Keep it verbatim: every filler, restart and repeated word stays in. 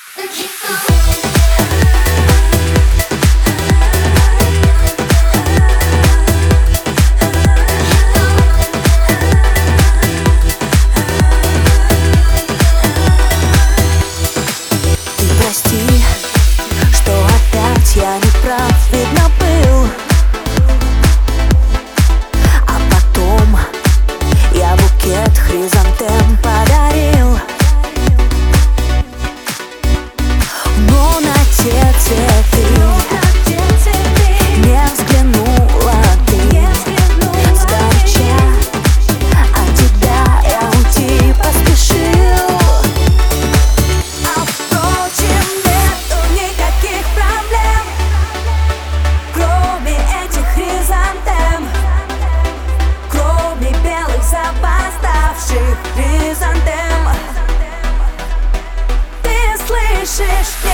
Я не прав, видно, был. А потом я букет хризантем подарил. Но на те цветы не взглянула ты сгоряча. От тебя я уйти поспешил. А впрочем, нету никаких проблем, кроме этих хризантем, кроме белых запоздавших хризантем. Ты слышишь?